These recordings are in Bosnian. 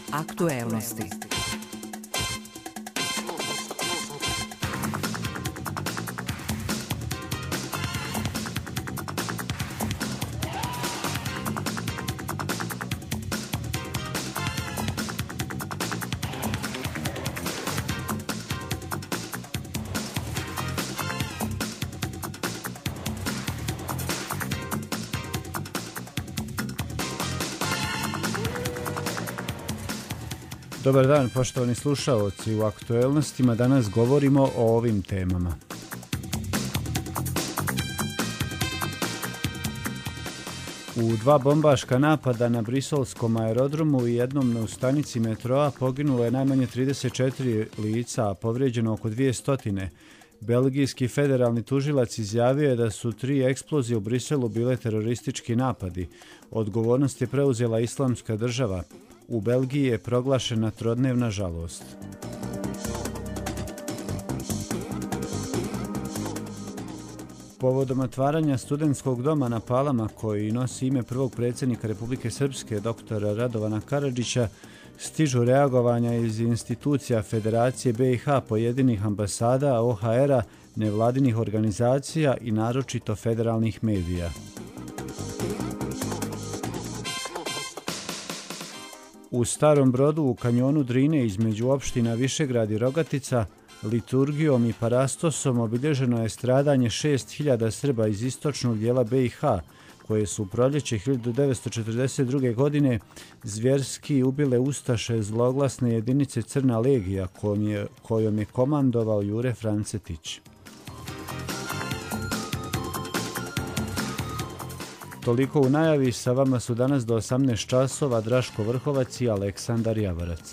Aktuelnosti. Dobar dan, poštovani slušaoci. U aktuelnostima danas govorimo o ovim temama. U dva bombaška napada na briselskom aerodromu i jednom na stanici metroa poginulo je najmanje 34 lica, a povrijeđeno oko 200. Belgijski federalni tužilac izjavio je da su 3 eksplozije u Briselu bile teroristički napadi. Odgovornost je preuzela Islamska država. U Belgiji je proglašena trodnevna žalost. Povodom otvaranja studentskog doma na Palama, koji nosi ime prvog predsjednika Republike Srpske, doktora Radovana Karadžića, stižu reagovanja iz institucija Federacije BiH, pojedinih ambasada, OHR-a, nevladinih organizacija i naročito federalnih medija. U Starom Brodu u kanjonu Drine između opština Višegrad i Rogatica liturgijom i parastosom obilježeno je stradanje 6.000 Srba iz istočnog dijela BiH, koje su u proljeće 1942. godine zvjerski ubile ustaše zloglasne jedinice Crna legija kojom je komandovao Jure Francetić. Toliko u najavi, sa vama su danas do 18 časova Draško Vrhovac i Aleksandar Javarac.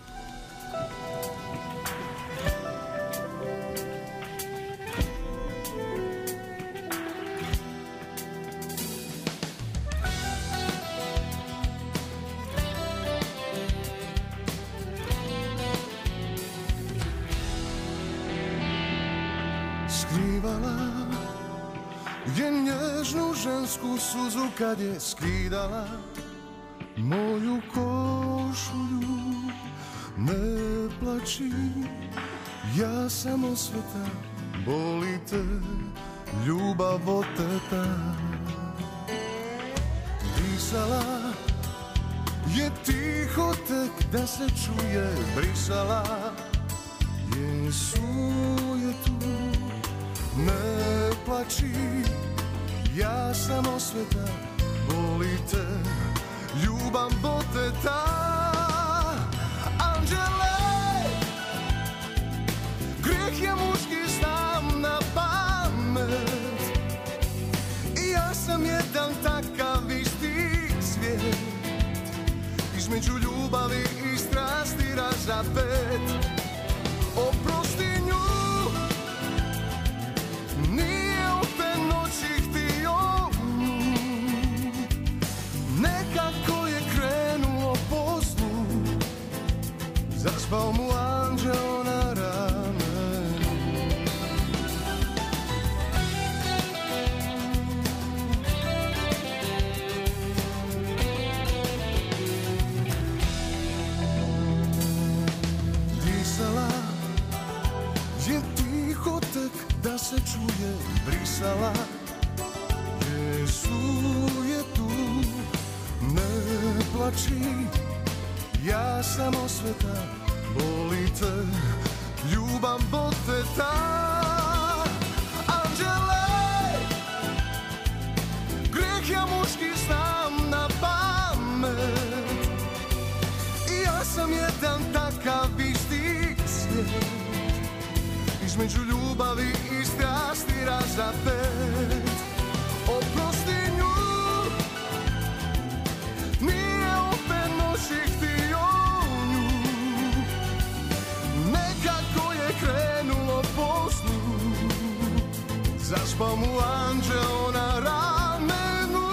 Suzu kad je skidala moju košulju, ne plači, ja sam osveta, boli te ljubav oteta. Brisala je tiho tek da se čuje, brisala je suje tu, ne plači, ja sam osveta, boli te ljubav oteta. Anđele, grijeh je muški, znam na pamet, i ja sam jedan takav isti svijet, između ljubavi i strasti razapet. Oprosti nju, nije opet noći htio nju, nekako je krenuo po zlu, zaspao mu anđeo na ramenu. Disala je tiho tek da se čuje, brisala je suje tu, ne plači, ja sam osveta, boli te ljubav oteta. Anđele, grijeh je muški, znam na pamet, i ja sam jedan takav isti svijet, između ljubavi i strasti razapet. Oprosti nju, nije opet noći htio nju, nekako je krenulo po snu, zaspao mu anđeo na ramenu.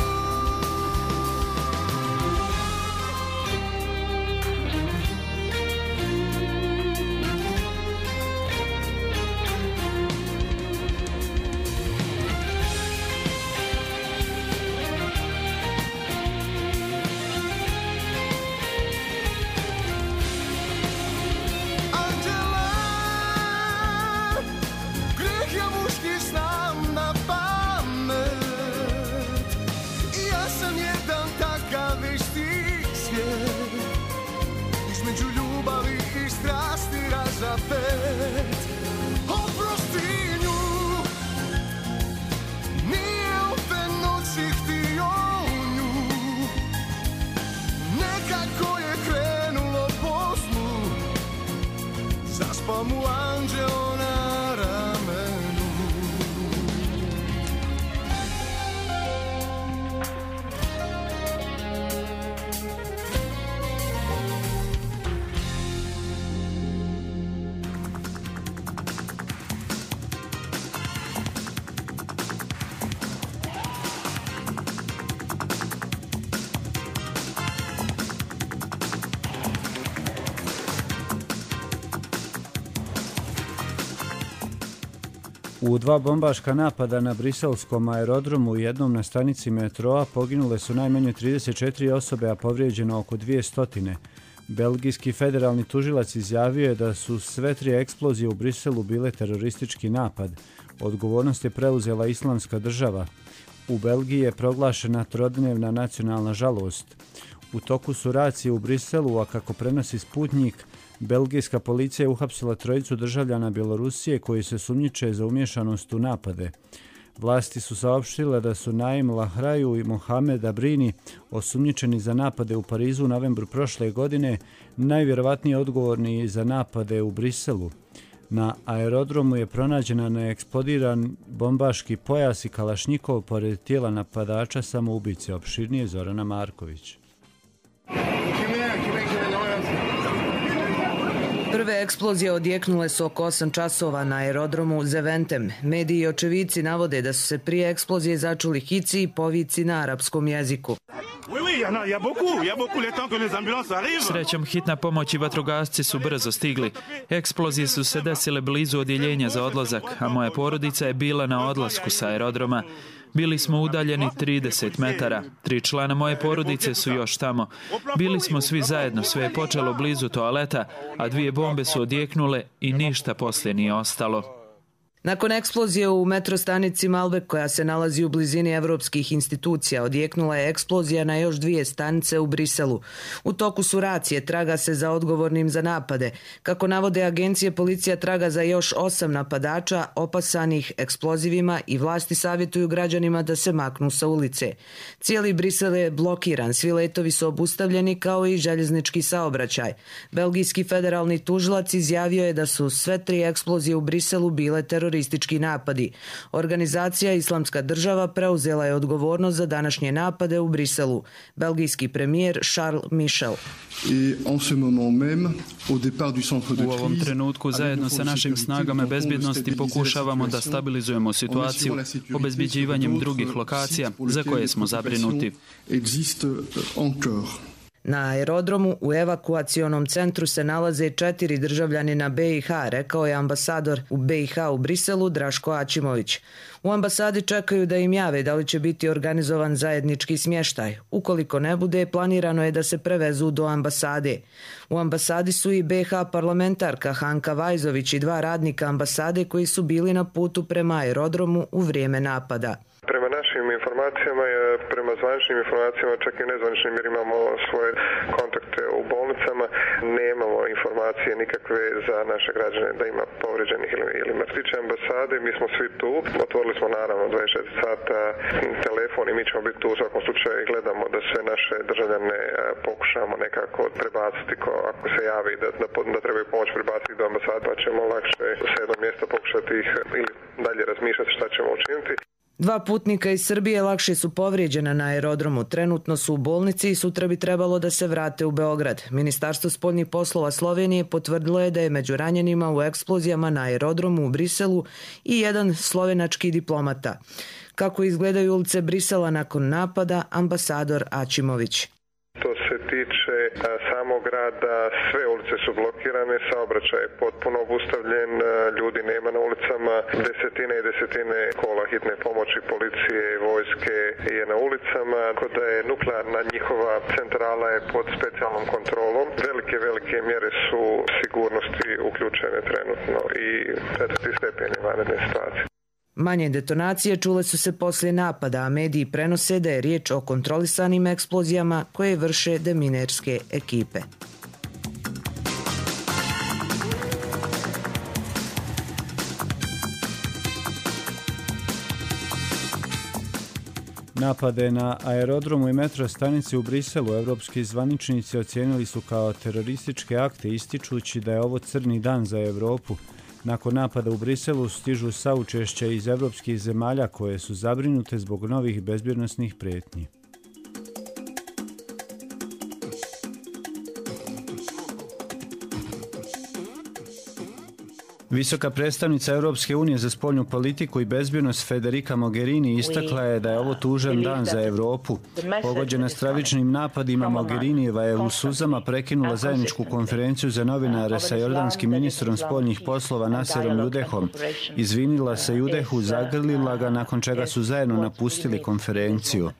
U 2 bombaška napada na briselskom aerodromu i jednom na stanici metroa poginule su najmanje 34 osobe, a povrijeđeno oko 200. Belgijski federalni tužilac izjavio je da su sve 3 eksplozije u Briselu bile teroristički napad. Odgovornost je preuzela Islamska država. U Belgiji je proglašena trodnevna nacionalna žalost. U toku su racije u Briselu, a kako prenosi Sputnik, belgijska policija je uhapsila 3 državljana Bjelorusije koji se sumnjiče za umješanost u napade. Vlasti su saopštile da su Naim Lahraju i Mohamed Abrini, osumnjičeni za napade u Parizu u novembru prošle godine, najvjerovatnije odgovorni za napade u Briselu. Na aerodromu je pronađena neeksplodiran bombaški pojas i kalašnjikov pored tijela napadača samoubice. Opširnije Zorana Marković. Prve eksplozije odjeknule su oko 8 časova na aerodromu Zeventem. Mediji i očevici navode da su se prije eksplozije začuli hici i povici na arapskom jeziku. Srećom, hitna pomoć i vatrogasci su brzo stigli. Eksplozije su se desile blizu odjeljenja za odlazak, a moja porodica je bila na odlasku sa aerodroma. Bili smo udaljeni 30 metara. 3 člana moje porodice su još tamo. Bili smo svi zajedno, sve je počelo blizu toaleta, a 2 bombe su odjeknule i ništa poslije nije ostalo. Nakon eksplozije u metrostanici Malbek, koja se nalazi u blizini evropskih institucija, odjeknula je eksplozija na još 2 stanice u Briselu. U toku su racije, traga se za odgovornim za napade. Kako navode agencije, policija traga za još 8 napadača opasanih eksplozivima i vlasti savjetuju građanima da se maknu sa ulice. Cijeli Brisel je blokiran, svi letovi su obustavljeni kao i željeznički saobraćaj. Belgijski federalni tužilac izjavio je da su sve 3 eksplozije u Briselu bile teroristički napadi. Organizacija Islamska država preuzela je odgovornost za današnje napade u Briselu. Belgijski premijer Charles Michel. U ovom trenutku zajedno sa našim snagama bezbjednosti pokušavamo da stabilizujemo situaciju obezbjeđivanjem drugih lokacija za koje smo zabrinuti. Na aerodromu u evakuacionom centru se nalaze 4 državljanina BiH, rekao je ambasador u BiH u Briselu Draško Ačimović. U ambasadi čekaju da im jave da li će biti organizovan zajednički smještaj. Ukoliko ne bude, planirano je da se prevezu do ambasade. U ambasadi su i BiH parlamentarka Hanka Vajzović i 2 radnika ambasade koji su bili na putu prema aerodromu u vrijeme napada. Prema našim informacijama, prema zvaničnim informacijama, čak i nezvaničnim jer imamo svoje kontakte u bolnicama, nemamo informacije nikakve za naše građane da ima povrijeđenih ili mrtvića ambasade. Mi smo svi tu, otvorili smo naravno 24 sata telefon i mi ćemo biti tu u svakom slučaju i gledamo da sve naše državljane pokušamo nekako prebaciti ako se javi da trebaju pomoć prebaciti do ambasade, pa ćemo lakše sa jednog mjesta pokušati ih ili dalje razmišljati šta ćemo učiniti. 2 putnika iz Srbije lakše su povrijeđena na aerodromu. Trenutno su u bolnici i sutra bi trebalo da se vrate u Beograd. Ministarstvo spoljnih poslova Slovenije potvrdilo je da je među ranjenima u eksplozijama na aerodromu u Briselu i jedan slovenački diplomata. Kako izgledaju ulice Brisela nakon napada, ambasador Ačimović. Što se tiče samog grada, sve ulice su blokirane, saobraćaj je potpuno obustavljen, ljudi nema na ulicama, desetine i desetine kola hitne pomoći, policije i vojske je na ulicama, tako da je nuklearna njihova centrala je pod specijalnom kontrolom. Velike mjere su sigurnosti uključene trenutno i 4. stepen je vanredne situacije. Manje detonacije čule su se poslije napada, a mediji prenose da je riječ o kontrolisanim eksplozijama koje vrše deminerske ekipe. Napade na aerodromu i metrostanici u Briselu evropski zvaničnici ocijenili su kao terorističke akte, ističući da je ovo crni dan za Europu. Nakon napada u Briselu stižu saučešća iz evropskih zemalja koje su zabrinute zbog novih bezbjednosnih prijetnji. Visoka predstavnica Europske unije za spoljnu politiku i bezbjednost Federica Mogherini istakla je da je ovo tužan dan za Europu. Pogođena stravičnim napadima, Mogherinijeva je u suzama prekinula zajedničku konferenciju za novinare sa jordanskim ministrom spoljnih poslova Naserom Judehom. Izvinila se Judehu, zagrlila ga, nakon čega su zajedno napustili konferenciju.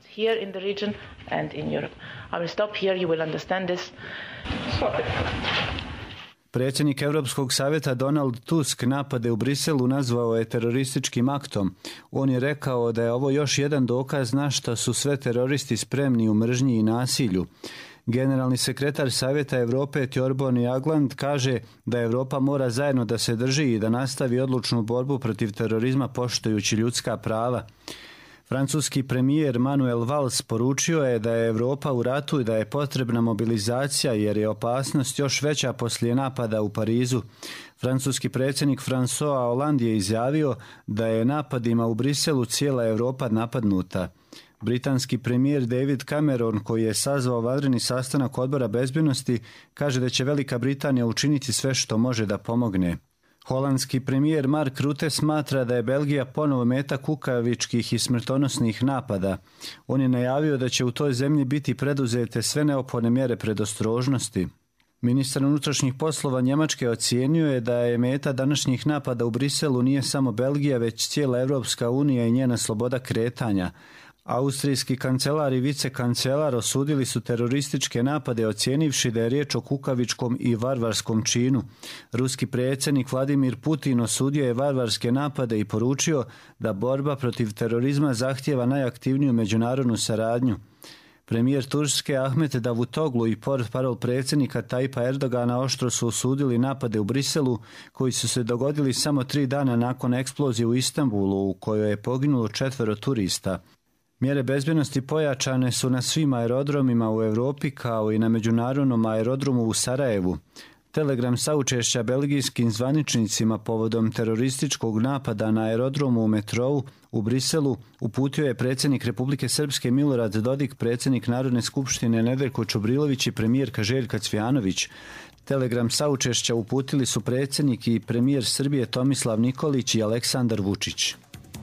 Predsjednik Europskog savjeta Donald Tusk napade u Briselu nazvao je terorističkim aktom. On je rekao da je ovo još jedan dokaz na što su sve teroristi spremni u mržnji i nasilju. Generalni sekretar Savjeta Europe Thorbjørn Jagland kaže da Europa mora zajedno da se drži i da nastavi odlučnu borbu protiv terorizma poštujući ljudska prava. Francuski premijer Manuel Valls poručio je da je Europa u ratu i da je potrebna mobilizacija jer je opasnost još veća poslije napada u Parizu. Francuski predsjednik François Hollande je izjavio da je napadima u Briselu cijela Europa napadnuta. Britanski premijer David Cameron, koji je sazvao vanredni sastanak Odbora bezbjednosti, kaže da će Velika Britanija učiniti sve što može da pomogne. Holandski premijer Mark Rutte smatra da je Belgija ponovo meta kukavičkih i smrtonosnih napada. On je najavio da će u toj zemlji biti preduzete sve neophodne mjere predostrožnosti. Ministar unutrašnjih poslova Njemačke ocijenio je da je meta današnjih napada u Briselu nije samo Belgija, već cijela Europska unija i njena sloboda kretanja. Austrijski kancelar i vicekancelar osudili su terorističke napade ocijenivši da je riječ o kukavičkom i varvarskom činu. Ruski predsjednik Vladimir Putin osudio je varvarske napade i poručio da borba protiv terorizma zahtijeva najaktivniju međunarodnu saradnju. Premijer Turske Ahmet Davutoglu i portparol predsjednika Tajpa Erdogana oštro su osudili napade u Briselu koji su se dogodili samo 3 dana nakon eksplozije u Istanbulu u kojoj je poginulo 4 turista. Mjere bezbjednosti pojačane su na svim aerodromima u Europi kao i na međunarodnom aerodromu u Sarajevu. Telegram saučešća belgijskim zvaničnicima povodom terorističkog napada na aerodromu u metrou u Briselu uputio je predsjednik Republike Srpske Milorad Dodik, predsjednik Narodne skupštine Nedeljko Čubrilović i premijerka Željka Cvijanović. Telegram saučešća uputili su predsjednik i premijer Srbije Tomislav Nikolić i Aleksandar Vučić.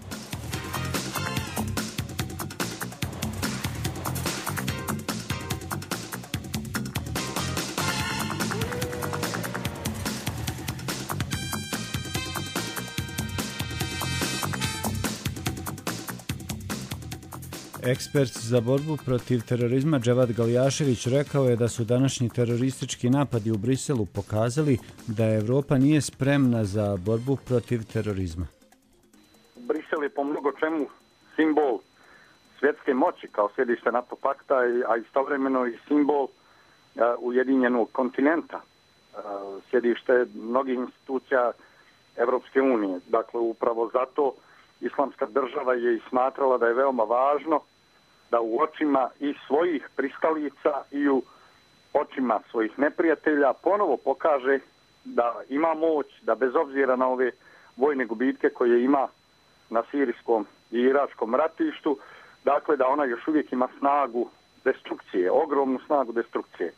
Ekspert za borbu protiv terorizma Dževad Galjašević rekao je da su današnji teroristički napadi u Briselu pokazali da Europa nije spremna za borbu protiv terorizma. Brisel je po mnogo čemu simbol svjetske moći kao sjedište NATO pakta, a istovremeno i simbol ujedinjenog kontinenta, sjedište mnogih institucija Evropske unije. Dakle, upravo zato Islamska država je i smatrala da je veoma važno da u očima i svojih pristalica i u očima svojih neprijatelja ponovo pokaže da ima moć, da bez obzira na ove vojne gubitke koje ima na sirijskom i iračkom ratištu, dakle da ona još uvijek ima snagu destrukcije, ogromnu snagu destrukcije.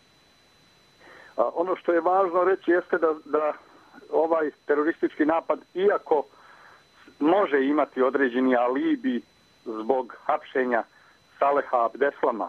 Ono što je važno reći jeste da ovaj teroristički napad, iako može imati određeni alibi zbog hapšenja Saleha Abdeslama,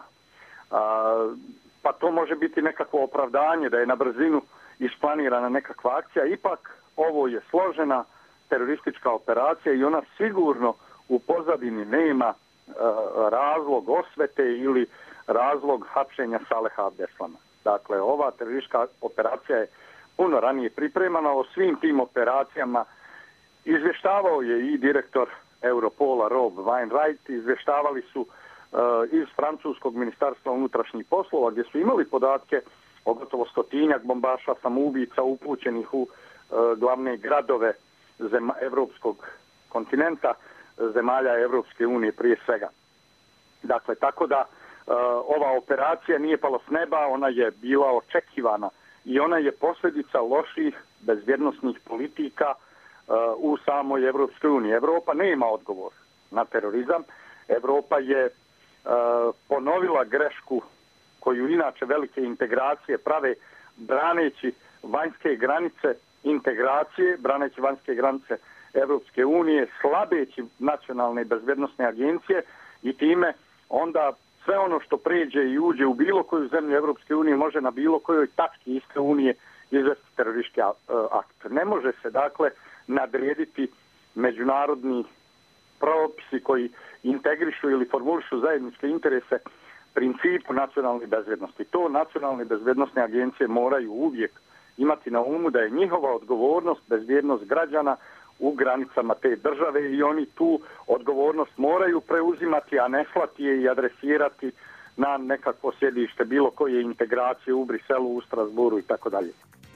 pa to može biti nekakvo opravdanje da je na brzinu isplanirana nekakva akcija. Ipak ovo je složena teroristička operacija i ona sigurno u pozadini nema razlog osvete ili razlog hapšenja Saleha Abdeslama. Dakle, ova teroristička operacija je puno ranije pripremana. O svim tim operacijama izvještavao je i direktor Europola Rob Wainwright, izvještavali su iz francuskog ministarstva unutrašnjih poslova gdje su imali podatke o gotovo 100-tinjak bombaša samoubica upućenih u glavne gradove evropskog kontinenta, zemalja Evropske unije prije svega. Dakle, tako da ova operacija nije pala s neba, ona je bila očekivana i ona je posljedica loših bezbjednosnih politika u samoj Evropskoj uniji. Evropa nema odgovor na terorizam. Evropa je ponovila grešku koju inače velike integracije prave braneći vanjske granice integracije, braneći vanjske granice Evropske unije, slabeći nacionalne bezbednosne agencije i time onda sve ono što pređe i uđe u bilo koju zemlju Evropske unije može na bilo kojoj tački iste unije izvesti teroristički akt. Ne može se dakle nadrediti međunarodni propisi koji integrišu ili formulišu zajedničke interese principu nacionalne bezbednosti. To nacionalne bezbednosne agencije moraju uvijek imati na umu da je njihova odgovornost bezbednost građana u granicama te države i oni tu odgovornost moraju preuzimati, a ne slati je i adresirati na nekakvo sjedište bilo koje integracije u Briselu, u Strasburu i tako dalje.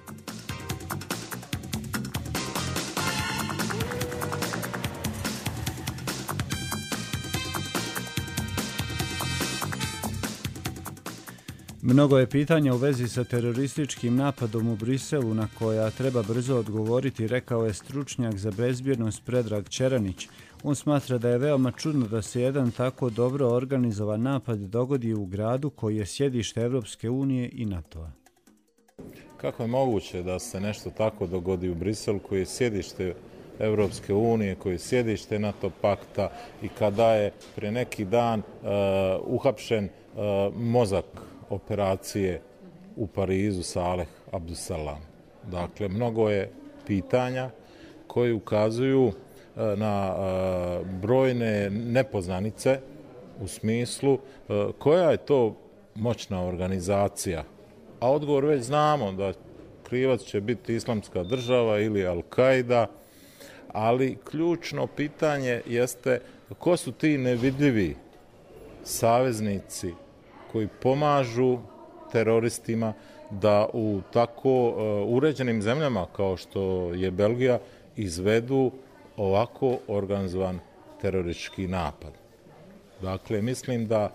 Mnogo je pitanja u vezi sa terorističkim napadom u Briselu na koja treba brzo odgovoriti, rekao je stručnjak za bezbjednost Predrag Čeranić. On smatra da je veoma čudno da se jedan tako dobro organizovan napad dogodi u gradu koji je sjedište Evropske unije i NATO-a. Kako je moguće da se nešto tako dogodi u Briselu koji je sjedište Evropske unije, koji je sjedište NATO pakta i kada je prije neki dan uhapšen mozak operacije u Parizu Saleh Abdussalam. Dakle, mnogo je pitanja koji ukazuju na brojne nepoznanice u smislu koja je to moćna organizacija. A odgovor već znamo da krivac će biti Islamska država ili Al-Qaida, ali ključno pitanje jeste ko su ti nevidljivi saveznici koji pomažu teroristima da u tako uređenim zemljama kao što je Belgija izvedu ovako organizovan teroristički napad. Dakle, mislim da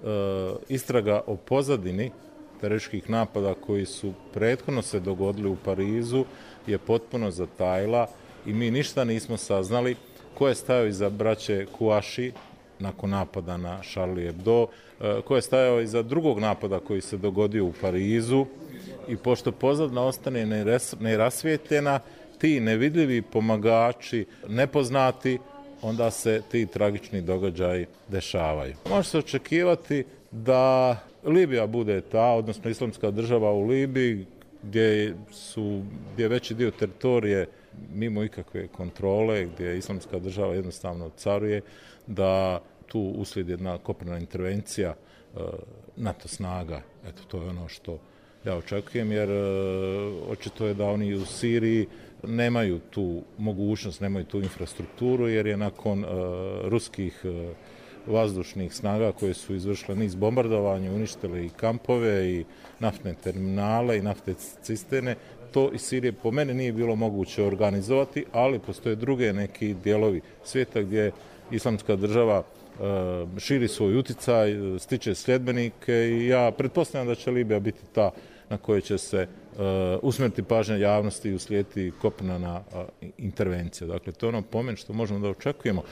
istraga o pozadini terorističkih napada koji su prethodno se dogodili u Parizu je potpuno zatajila i mi ništa nismo saznali ko je stajao iza braće Kouachi nakon napada na Charlie Hebdo, ko je stajao iza drugog napada koji se dogodio u Parizu i pošto pozadina ostane nerasvijetljena, ti nevidljivi pomagači, nepoznati, onda se ti tragični događaji dešavaju. Može se očekivati da Libija bude ta, odnosno Islamska država u Libiji, gdje je veći dio teritorije mimo ikakve kontrole, gdje Islamska država jednostavno caruje, da tu uslijedi jedna kopnena intervencija NATO snaga. Eto, to je ono što ja očekujem, jer očito je da oni u Siriji nemaju tu mogućnost, nemaju tu infrastrukturu, jer je nakon ruskih vazdušnih snaga koje su izvršile niz bombardovanja, uništile i kampove i naftne terminale i naftne cisterne, to iz Sirije po meni nije bilo moguće organizovati, ali postoje druge neki dijelovi svijeta gdje Islamska država širi svoj uticaj, stiče sljedbenike i ja pretpostavljam da će Libija biti ta na kojoj će se usmjeriti pažnja javnosti i uslijediti kopnena intervencija. Dakle, to je ono po meni što možemo da očekujemo.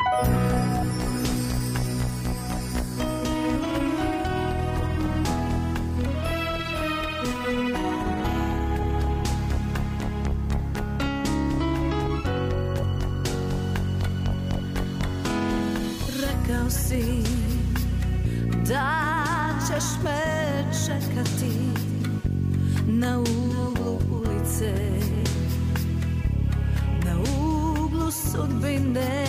Da ćeš me čekati na uglu ulice, na uglu sudbine,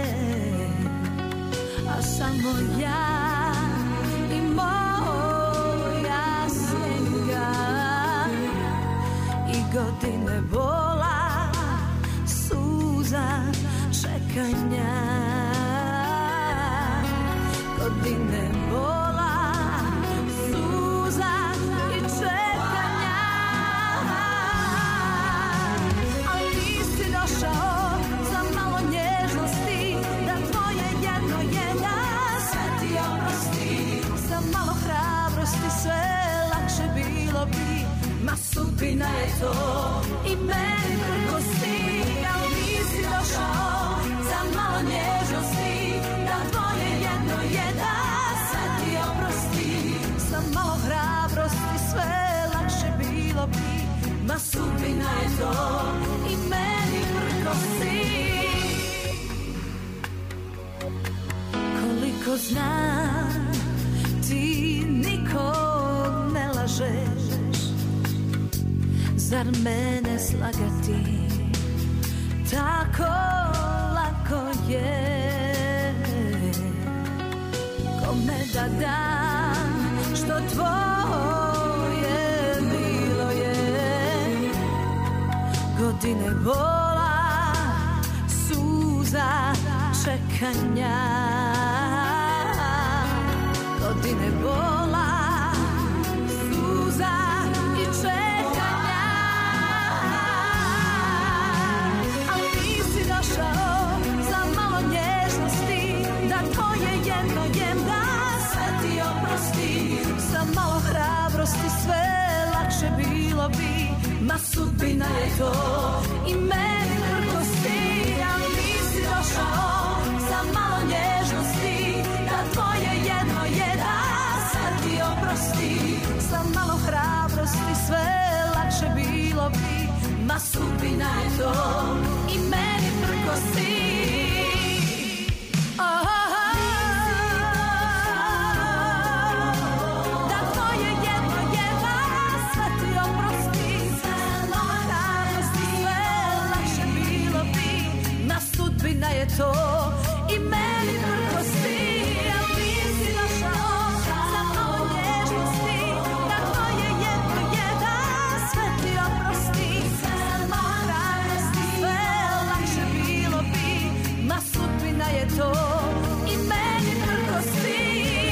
a samo ja i moja sjenka i godine bola, suza čekanja. Godine bola, suza i čekanja. Ali nisi došao za malo nježnosti, da tvoje jedno sve ti oprosti. Za malo hrabrosti sve lakše bilo bi, ma sudbina je to i meni prkosti. Ali nisi došao za malo nježnosti, da tvoje jedno sve ti oprosti. Sa malo hrabrosti sve lakše bilo bi, ma sudbina je to i meni prkosi. Koliko znam, ti nikog ne lažeš, zar mene slagati tako lako je? Kome da dam što tvoje bilo je? Godine bola, suza čekanja. Godine bola, suza i čekanja. Al ti si došao za malo nježnosti, da tvoje jedno jenda sve ti oprosti. Sa malo hrabrosti sve lakše bilo bi, ma sudbina je to i meni prkosi. Al ti si došao za malo nježnosti, da tvoje jedno jeda sve ti oprosti. Sa malo hrabrosti sve lakše bilo bi, ma sudbina je to i meni prkosi. Da tvoje jedno jeda sve ti oprosti. Sa malo hrabrosti sve lakše bilo bi, ma sudbina je to i meni prkosi. To i meni prkosi.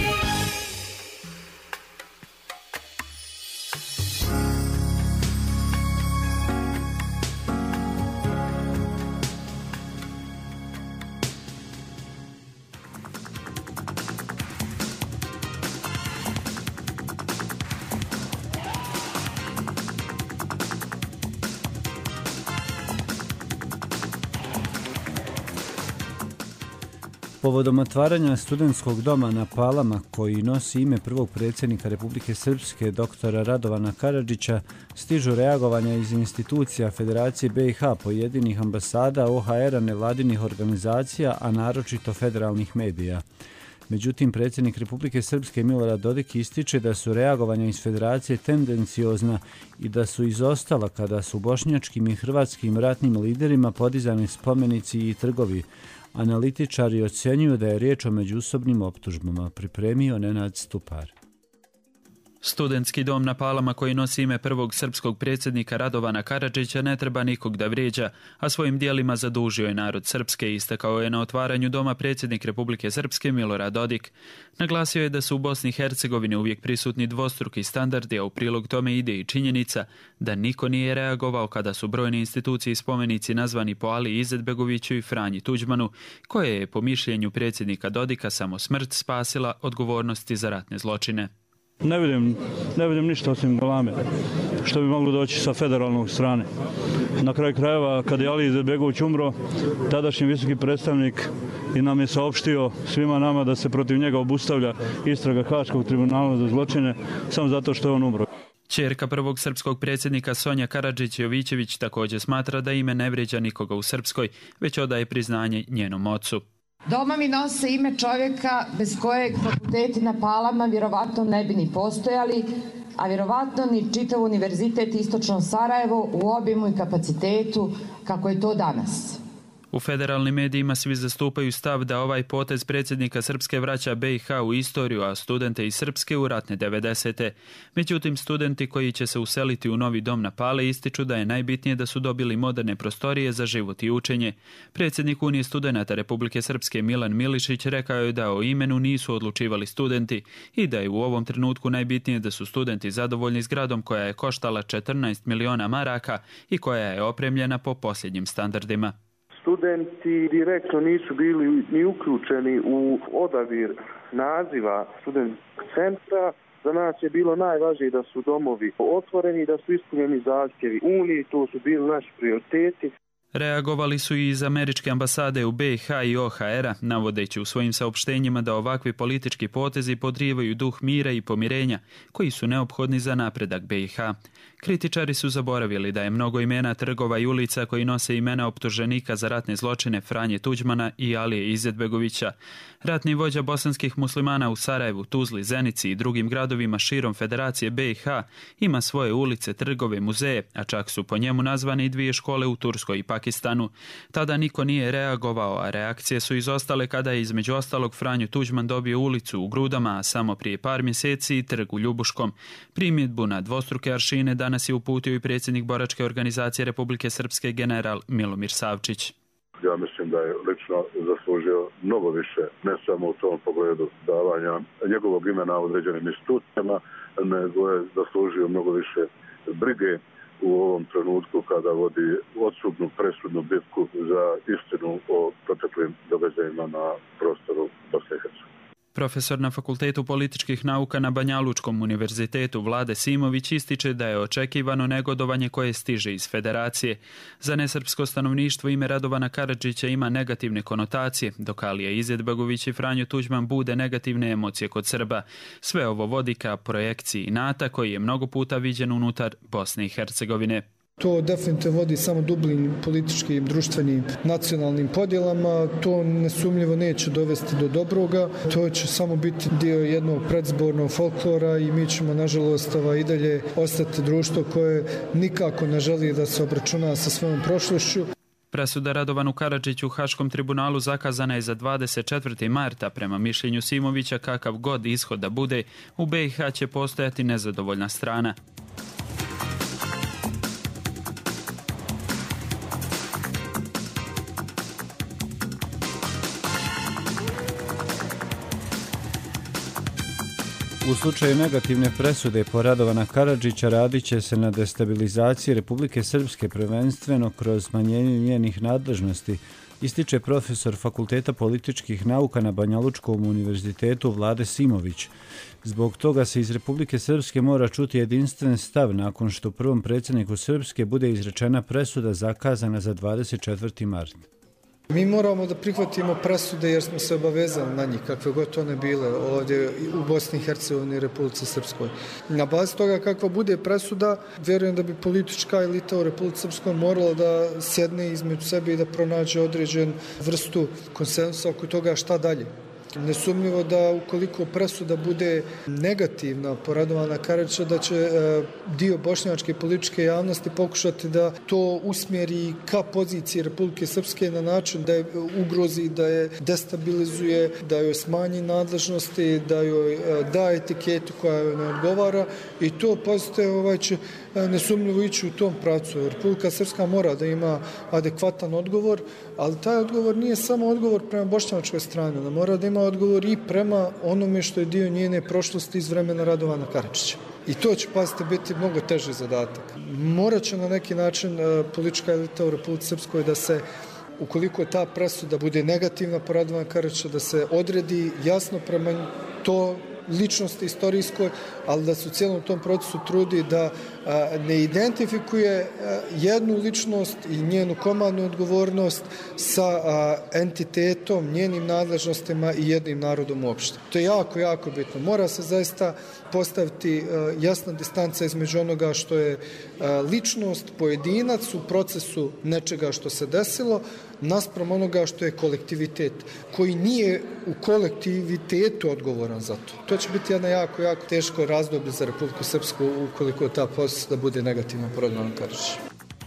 Povodom otvaranja studentskog doma na Palama, koji nosi ime prvog predsjednika Republike Srpske, doktora Radovana Karadžića, stižu reagovanja iz institucija Federacije BiH, pojedinih ambasada, OHR-a, nevladinih organizacija, a naročito federalnih medija. Međutim, predsjednik Republike Srpske Milorad Dodik ističe da su reagovanja iz Federacije tendenciozna i da su izostala kada su bošnjačkim i hrvatskim ratnim liderima podizani spomenici i trgovi. Analitičari ocjenjuju da je riječ o međusobnim optužbama, pripremio Nenad Stupar. Studentski dom na Palama, koji nosi ime prvog srpskog predsjednika Radovana Karadžića, ne treba nikog da vrijeđa, a svojim dijelima zadužio je narod Srpske, istakao je na otvaranju doma predsjednik Republike Srpske Milorad Dodik. Naglasio je da su u Bosni i Hercegovini uvijek prisutni dvostruki standardi, a u prilog tome ide i činjenica da niko nije reagovao kada su brojne institucije i spomenici nazvani po Ali Izetbegoviću i Franji Tuđmanu, koje je po mišljenju predsjednika Dodika samo smrt spasila odgovornosti za ratne zločine. Ne vidim ništa osim galame, što bi moglo doći sa federalnog strane. Na kraju krajeva, kad je Ali Izetbegović umro, tadašnji visoki predstavnik i nam je saopštio svima nama da se protiv njega obustavlja istraga Haškog tribunala za zločine, samo zato što je on umro. Ćerka prvog srpskog predsjednika Sonja Karadžić-Jovićević također smatra da ime ne vrijeđa nikoga u Srpskoj, već odaje priznanje njenom ocu. Doma mi nose ime čovjeka bez kojeg fakulteti na Palama vjerovatno ne bi ni postojali, a vjerovatno ni čitav univerzitet Istočno Sarajevo u obimu i kapacitetu kako je to danas. U federalnim medijima svi zastupaju stav da ovaj potez predsjednika Srpske vraća BiH u istoriju, a studente iz Srpske u ratne 90. Međutim, studenti koji će se useliti u novi dom na Pale ističu da je najbitnije da su dobili moderne prostorije za život i učenje. Predsjednik Unije studenata Republike Srpske Milan Milišić rekao je da o imenu nisu odlučivali studenti i da je u ovom trenutku najbitnije da su studenti zadovoljni zgradom koja je koštala 14 miliona maraka i koja je opremljena po posljednjim standardima. Studenti direktno nisu bili ni uključeni u odabir naziva studentskog centra. Za nas je bilo najvažnije da su domovi otvoreni, da su ispunjeni zahtjevi Unije, to su bili naši prioriteti. Reagovali su i iz američke ambasade u BiH i OHR-a, navodeći u svojim saopštenjima da ovakvi politički potezi podrivaju duh mira i pomirenja, koji su neophodni za napredak BiH. Kritičari su zaboravili da je mnogo imena trgova i ulica koji nose imena optuženika za ratne zločine Franje Tuđmana i Alije Izetbegovića. Ratni vođa bosanskih muslimana u Sarajevu, Tuzli, Zenici i drugim gradovima širom Federacije BiH ima svoje ulice, trgove, muzeje, a čak su po njemu nazvane i 2 škole u Turskoj i Pakistanu. Tada niko nije reagovao, a reakcije su izostale kada je između ostalog Franjo Tuđman dobio ulicu u Grudama, a samo prije par mjeseci i trg u Ljubuškom. Primjedbu na dvostruke aršine danas je uputio i predsjednik boračke organizacije Republike Srpske general Milomir Savčić. Ja mislim da je lično zaslužio mnogo više, ne samo u tom pogledu davanja njegovog imena određenim institucijama, nego je zaslužio mnogo više brige u ovom trenutku kada vodi odsudnu presudnu bitku za istinu o proteklim događajima na prostoru Bosne i Hercegovine. Profesor na Fakultetu političkih nauka na Banjalučkom univerzitetu Vlade Simović ističe da je očekivano negodovanje koje stiže iz Federacije. Za nesrpsko stanovništvo ime Radovana Karadžića ima negativne konotacije, dok Alija Izetbegović i Franjo Tuđman bude negativne emocije kod Srba. Sve ovo vodi ka projekciji inata koji je mnogo puta viđen unutar Bosne i Hercegovine. To definitivno vodi samo dubljim političkim, društvenim, nacionalnim podjelama. To nesumnjivo neće dovesti do dobroga. To će samo biti dio jednog predzbornog folklora i mi ćemo, nažalost, i dalje ostati društvo koje nikako ne želi da se obračuna sa svojom prošlošću. Presuda Radovanu Karadžiću u Haškom tribunalu zakazana je za 24. marta. Prema mišljenju Simovića, kakav god ishod da bude, u BiH će postojati nezadovoljna strana. U slučaju negativne presude po Radovana Karadžića radit će se na destabilizaciji Republike Srpske prvenstveno kroz smanjenje njenih nadležnosti, ističe profesor Fakulteta političkih nauka na Banjalučkom univerzitetu Vlade Simović. Zbog toga se iz Republike Srpske mora čuti jedinstven stav nakon što prvom predsjedniku Srpske bude izrečena presuda zakazana za 24. mart. Mi moramo da prihvatimo presude jer smo se obavezali na njih, kakve god one bile ovdje u Bosni i Hercegovini i Republici Srpskoj. Na bazi toga kakva bude presuda, vjerujem da bi politička elita u Republici Srpskoj morala da sjedne između sebe i da pronađe određen vrstu konsensusa oko toga šta dalje. Nesumnjivo da ukoliko presuda bude negativna po Radovana Karadžića, da će dio bošnjačke političke javnosti pokušati da to usmjeri ka poziciji Republike Srpske na način da je ugrozi, da je destabilizuje, da joj smanji nadležnosti, da joj da etiketu koja joj ne odgovara i to postoje će nesumnjivo ići u tom pravcu. Republika Srpska mora da ima adekvatan odgovor, ali taj odgovor nije samo odgovor prema bošnjačkoj strani, ona mora da ima odgovor i prema onome što je dio njene prošlosti iz vremena Radovana Karadžića. I to će, pazite, biti mnogo teži zadatak. Morat će na neki način politička elita u Republici Srpskoj da se, ukoliko ta presuda bude negativna po Radovana Karadžića, da se odredi jasno prema to ličnosti istorijskoj, ali da se u cijelom tom procesu trudi da ne identifikuje jednu ličnost i njenu komandnu odgovornost sa entitetom, njenim nadležnostima i jednim narodom uopšte. To je jako, jako bitno. Mora se zaista postaviti jasna distanca između onoga što je ličnost, pojedinac u procesu nečega što se desilo, naspram onoga što je kolektivitet, koji nije u kolektivitetu odgovoran za to. To će biti jedna jako, jako teško razdoblje za Republiku Srpsku ukoliko ta posljedna bude negativna po Radovanu Karadžiću.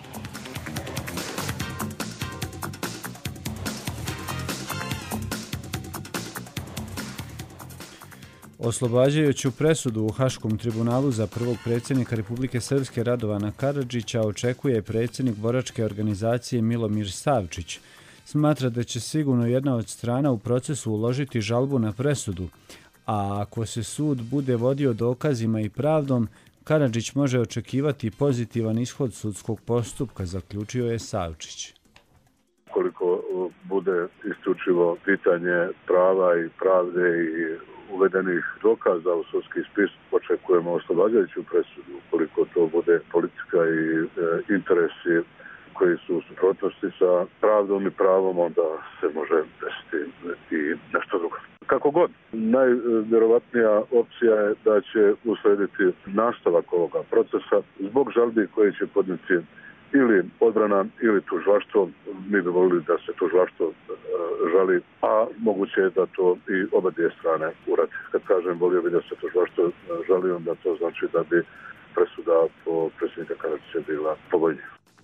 Oslobađajuću presudu u Haškom tribunalu za prvog predsjednika Republike Srpske Radovana Karadžića očekuje predsjednik boračke organizacije Milomir Savčić. Smatra da će sigurno jedna od strana u procesu uložiti žalbu na presudu, a ako se sud bude vodio dokazima i pravdom, Karadžić može očekivati pozitivan ishod sudskog postupka, zaključio je Savčić. Koliko bude isključivo pitanje prava i pravde i uvedenih dokaza u sudski spis, očekujemo oslobađajuću presudu. Ukoliko to bude politika i interesi koji su u suprotnosti sa pravdom i pravom, onda se može desiti i nešto drugo. Kako god, najvjerovatnija opcija je da će uslediti nastavak ovoga procesa zbog žalbi koje će podnijeti ili odbrana ili tužilaštvo. Mi bi volili da se tužilaštvo žali, a moguće je da to i oba dvije strane uradi. Kad kažem volio bi da se tužilaštvo žali, onda to znači da bi presuda po predsjednika Karadžića bila povoljnija.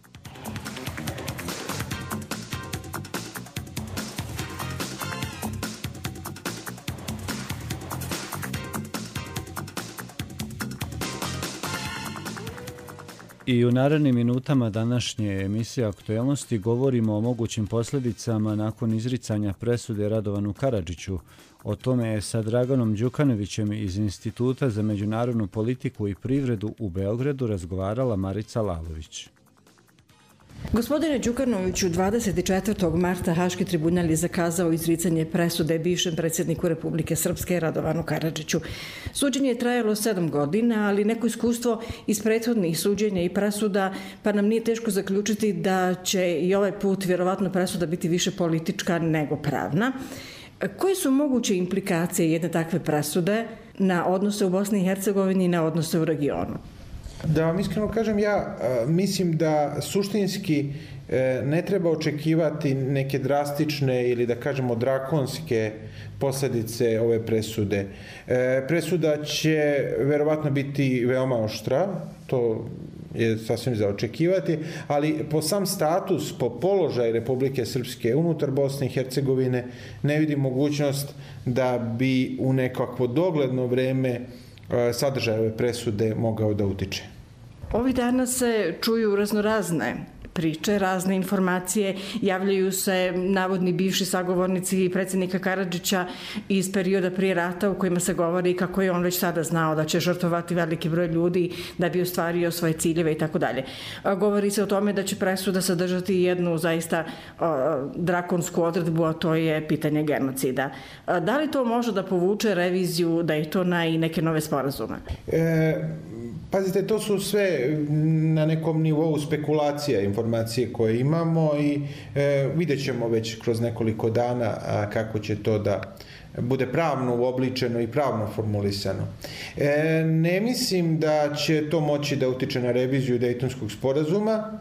I u narednim minutama današnje emisije Aktuelnosti govorimo o mogućim posljedicama nakon izricanja presude Radovanu Karadžiću. O tome je sa Draganom Đukanovićem iz Instituta za međunarodnu politiku i privredu u Beogradu razgovarala Marica Lalović. Gospodine Đukanoviću, 24. marta Haški tribunal je zakazao izricanje presude bivšem predsjedniku Republike Srpske Radovanu Karadžiću. Suđenje je trajalo 7 godina, ali neko iskustvo iz prethodnih suđenja i presuda, pa nam nije teško zaključiti da će i ovaj put vjerovatno presuda biti više politička nego pravna. Koje su moguće implikacije jedne takve presude na odnose u Bosni i Hercegovini i na odnose u regionu? Da vam iskreno kažem, ja mislim da suštinski ne treba očekivati neke drastične ili da kažemo drakonske posljedice ove presude. Presuda će verovatno biti veoma oštra, to je sasvim za očekivati, ali po sam status, po položaj Republike Srpske unutar Bosne i Hercegovine ne vidim mogućnost da bi u nekakvo dogledno vreme sadržaj ove presude mogao da utiče. Ovih dana se čuju raznorazne priče, razne informacije, javljaju se navodni bivši sagovornici predsjednika Karadžića iz perioda prije rata u kojima se govori kako je on već sada znao da će žrtvovati veliki broj ljudi da bi ostvario svoje ciljeve i tako dalje. Govori se o tome da će presuda sadržati jednu zaista drakonsku odredbu, a to je pitanje genocida. Da li to može da povuče reviziju Daytona i neke nove sporazume? Pazite, to su sve na nekom nivou spekulacija, informacije koje imamo i vidjet ćemo već kroz nekoliko dana kako će to da bude pravno uobličeno i pravno formulisano. Ne mislim da će to moći da utiče na reviziju Dejtonskog sporazuma,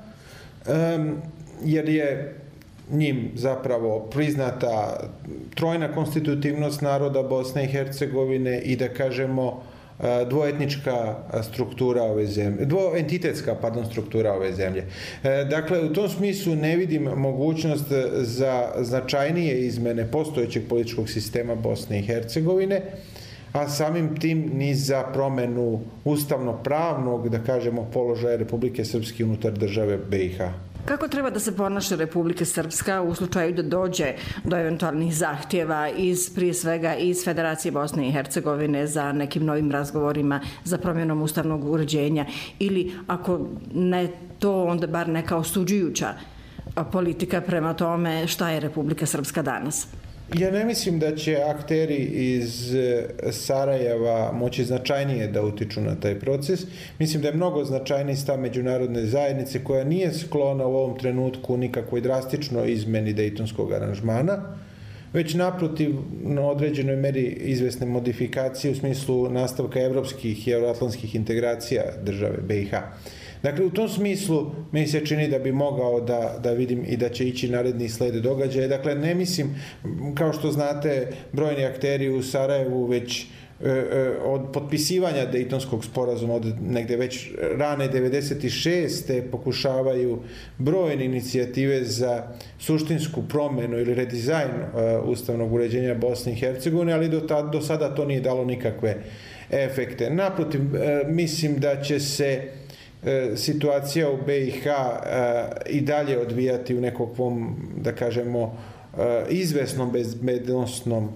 jer je njim zapravo priznata trojna konstitutivnost naroda Bosne i Hercegovine i da kažemo dvoetnička struktura ove zemlje, dvoentitetska, struktura ove zemlje. Dakle, u tom smislu ne vidim mogućnost za značajnije izmene postojećeg političkog sistema Bosne i Hercegovine, a samim tim ni za promenu ustavno-pravnog, da kažemo, položaja Republike Srpske unutar države BiH. Kako treba da se ponaša Republika Srpska u slučaju da dođe do eventualnih zahtjeva prije svega iz Federacije Bosne i Hercegovine za nekim novim razgovorima, za promjenom ustavnog uređenja ili ako ne to, onda bar neka osuđujuća politika prema tome šta je Republika Srpska danas? Ja ne mislim da će akteri iz Sarajeva moći značajnije da utiču na taj proces. Mislim da je mnogo značajniji stav međunarodne zajednice koja nije sklona u ovom trenutku nikakvoj drastičnoj izmeni Dejtonskog aranžmana, već naprotiv na određenoj meri izvesne modifikacije u smislu nastavka evropskih i euroatlantskih integracija države BiH. Dakle, u tom smislu meni se čini da bi mogao da vidim i da će ići naredni sled događaja. Dakle, ne mislim, kao što znate, brojni akteri u Sarajevu već od potpisivanja Dejtonskog sporazuma od negde već rane 96. pokušavaju brojne inicijative za suštinsku promjenu ili redizajn ustavnog uređenja Bosne i Hercegovine, ali do sada to nije dalo nikakve efekte. Naprotiv, mislim da će se situacija u BiH i dalje odvijati u nekakvom, da kažemo, izvesnom bezbednosnom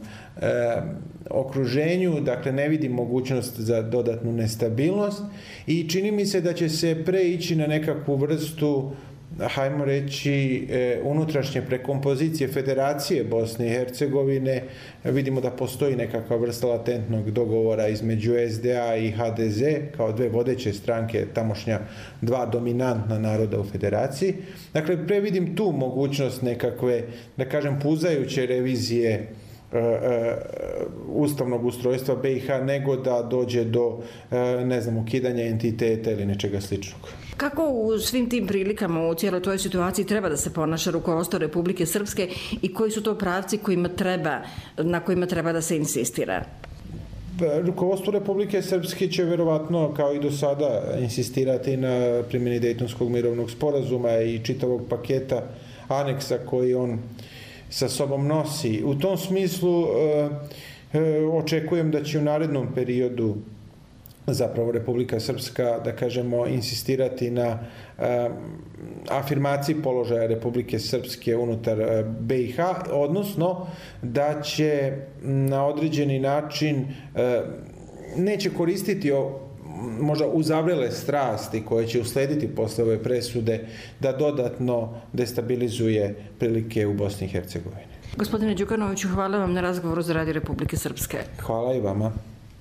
okruženju, dakle ne vidim mogućnost za dodatnu nestabilnost i čini mi se da će se preići na nekakvu vrstu hajmo reći, unutrašnje prekompozicije Federacije Bosne i Hercegovine, vidimo da postoji nekakva vrsta latentnog dogovora između SDA i HDZ kao dve vodeće stranke, tamošnja dva dominantna naroda u Federaciji. Dakle, previdim tu mogućnost nekakve, da kažem, puzajuće revizije ustavnog ustrojstva BiH nego da dođe do, ne znam, ukidanja entiteta ili nečega sličnog. Kako u svim tim prilikama, u cijeloj toj situaciji treba da se ponaša rukovodstvo Republike Srpske i koji su to pravci na kojima treba da se insistira? Rukovodstvo Republike Srpske će verovatno, kao i do sada, insistirati na primjeni Dejtonskog mirovnog sporazuma i čitavog paketa aneksa koji on sa sobom nosi. U tom smislu očekujem da će u narednom periodu zapravo Republika Srpska, da kažemo, insistirati na afirmaciji položaja Republike Srpske unutar BiH, odnosno da će na određeni način neće koristiti možda uzavrele strasti koje će uslediti posle ove presude da dodatno destabilizuje prilike u Bosni i Hercegovini. Gospodine Đukanoviću, hvala vam na razgovoru za Radio Republike Srpske. Hvala i vama.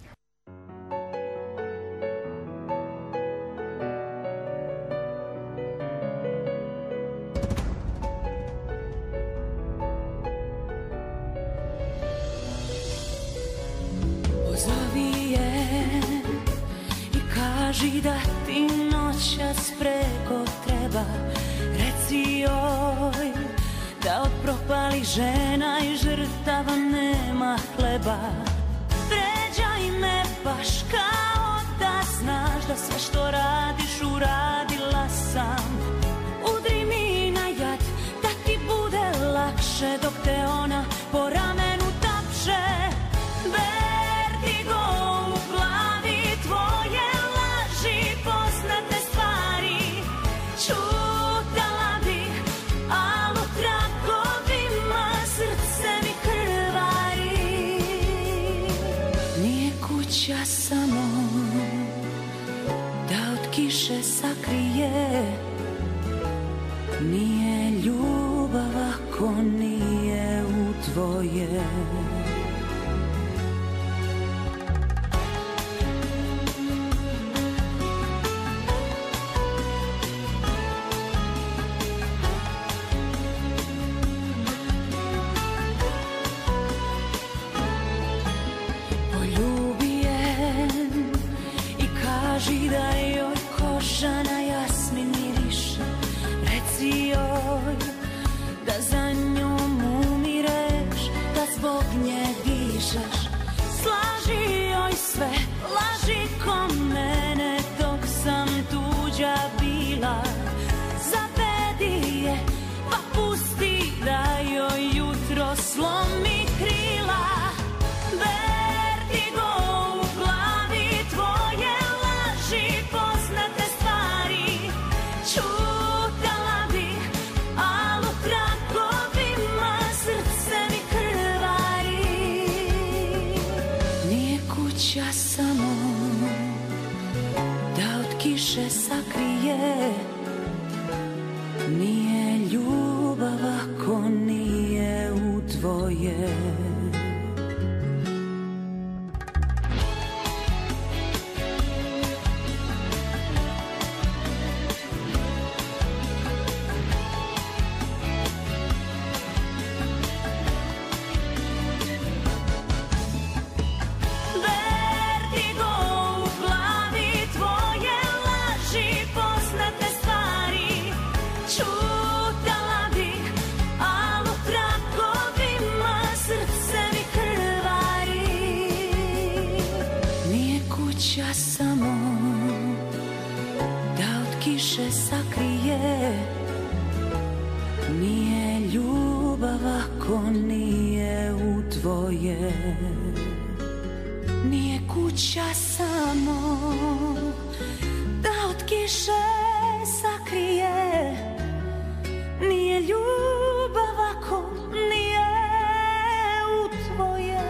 Kaži da ti noćas preko treba, reci joj da od propalih žena i žrtava nema hleba. Vređaj me baš kao da znaš da sve što radiš uradila sam. Udri mi na jad da ti bude lakše dok te ona po ramenu tapše. Vertigo u glavi tvoje, poznate stvari, čutala bih, al u tragovima srce mi krvari. Nije kuća samo da od kiše sakrije, nije ljubav ako nije u tvoje. Da joj koža na jasmin miriše, reci joj da za njom umireš, da zbog nje dišeš. Slaži joj sve, laži ko mene dok sam tuđa bila. Zavedi je, pa pusti da joj jutro slomi krila. Vertigo u glavi tvoje, poznate stvari, čutala bih, al u tragovima srce mi krvari. Nije kuća samo da od kiše sakrije, nije ljubav ako nije u tvoje. Sakrije, nije ljubav ako nije u tvoje. Nije kuća samo da od kiše sakrije, nije ljubav ako nije u tvoje.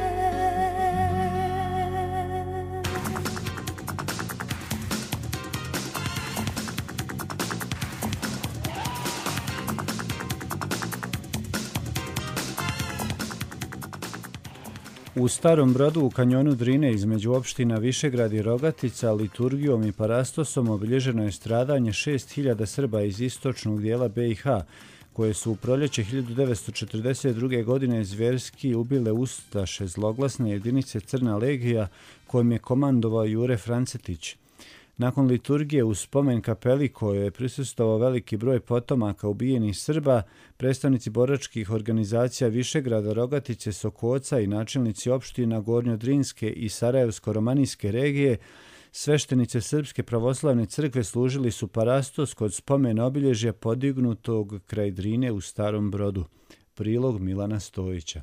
U Starom Brodu u kanjonu Drine između opština Višegrad i Rogatica liturgijom i parastosom obilježeno je stradanje 6.000 Srba iz istočnog dijela BiH, koje su u proljeće 1942. godine zvjerski ubile ustaše zloglasne jedinice Crna legija kojim je komandovao Jure Francetić. Nakon liturgije u spomen kapeli kojoj je prisustvovao veliki broj potomaka ubijenih Srba, predstavnici boračkih organizacija Višegrada, Rogatice, Sokoca i načelnici opština Gornjodrinske i Sarajevsko-romanijske regije, sveštenice Srpske pravoslavne crkve služili su parastos kod spomen obilježja podignutog kraj Drine u Starom Brodu. Prilog Milana Stojića.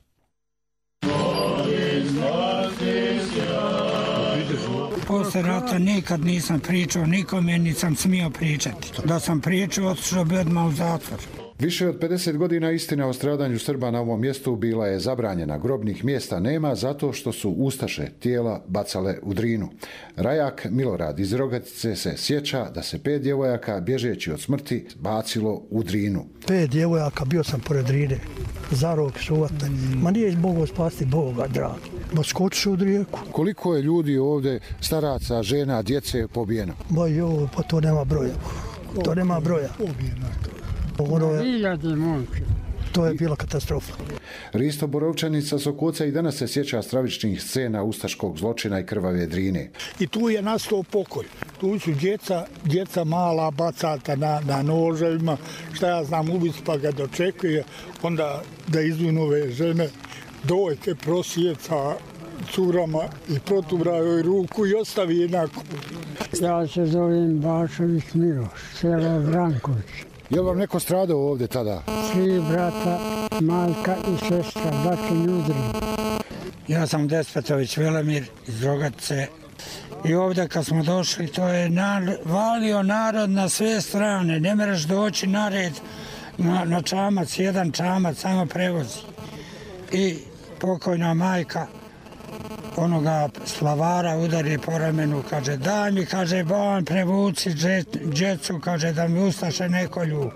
Posle rata nikad nisam pričao nikome, niti sam smio pričati. Da sam pričao, otišao bi odmah u zatvor. Više od 50 godina istina o stradanju Srba na ovom mjestu bila je zabranjena. Grobnih mjesta nema zato što su ustaše tijela bacale u Drinu. Rajak Milorad iz Rogatice se sjeća da se 5 djevojaka bježeći od smrti bacilo u Drinu. 5 djevojaka, bio sam pored Drine, za rog suvatne. Ma nije mogao spasti Boga, dragi. Ma skočiš u rijeku. Koliko je ljudi ovdje, staraca, žena, djece pobijeno? Ma jo, pa to nema broja. To nema broja. To je bila katastrofa. Risto Borovčanin sa Sokoca i danas se sjeća stravičnih scena ustaškog zločina i krvave Drine. I tu je nastao pokolj. Tu su djeca mala bacata na noževima, šta ja znam, ubic pa ga dočekuje, onda da izvinu ove žene, dojke prosjeca curama i protubraju ruku i ostavi jednako. Ja se zovem Bašović Miloš, selo Vranković. Je li vam neko stradao ovdje tada? Svi brata, majka i sestra, Bačin Udrin. Ja sam Despetović Velemir iz Rogatice i ovdje kad smo došli to je valio narod na sve strane. Ne mereš doći na red na čamac, jedan čamac samo prevozi. I pokojna majka onoga slavara udari po ramenu, kaže daj mi, kaže ban prevuci djecu, kaže da mi ustaše ne kolju.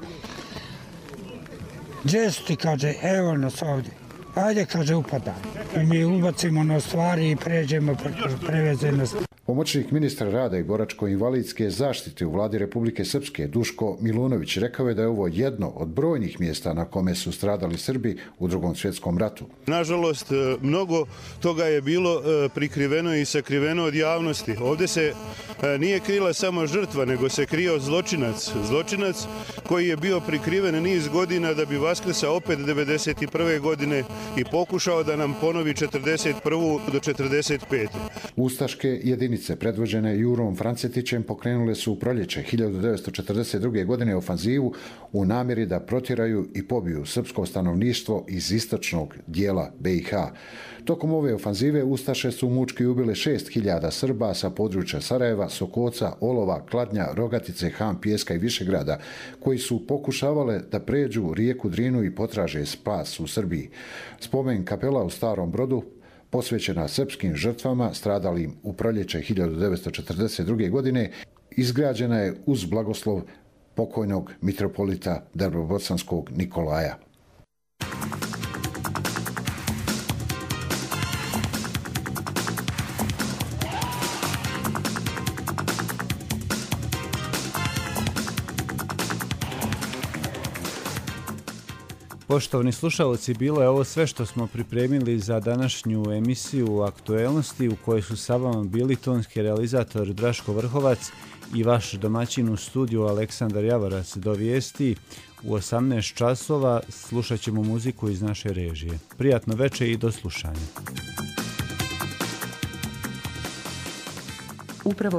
Gdje su ti, kaže, evo nas ovdje. Ajde, kaže, upadaj. I mi ubacimo na stvari i pređemo, preveze nas. Pomoćnik ministra rada i boračko-invalidske zaštite u vladi Republike Srpske, Duško Milunović, rekao je da je ovo jedno od brojnih mjesta na kome su stradali Srbi u Drugom svjetskom ratu. Nažalost, mnogo toga je bilo prikriveno i sakriveno od javnosti. Ovdje se nije krila samo žrtva, nego se krio zločinac. Zločinac koji je bio prikriven niz godina da bi vaskrsao opet 1991. godine i pokušao da nam ponovi 1941. do 1945. Ustaške jedinice predvođene Jurom Francetićem pokrenule su u proljeće 1942. godine ofanzivu u namjeri da protjeraju i pobiju srpsko stanovništvo iz istočnog dijela BiH. Tokom ove ofanzive ustaše su mučki ubile 6.000 Srba sa područja Sarajeva, Sokoca, Olova, Kladnja, Rogatice, Han, Pijeska i Višegrada, koji su pokušavale da pređu rijeku Drinu i potraže spas u Srbiji. Spomen kapela u Starom Brodu posvećena srpskim žrtvama stradalim u proljeće 1942. godine, izgrađena je uz blagoslov pokojnog mitropolita Debrobosanskog Nikolaja. Poštovani slušalci, bilo je ovo sve što smo pripremili za današnju emisiju Aktuelnosti u kojoj su sa vama bili tonski realizator Draško Vrhovac i vaš domaćin u studiju Aleksandar Javorac. Do vijesti u 18 časova slušat ćemo muziku iz naše režije. Prijatno večer i do slušanja.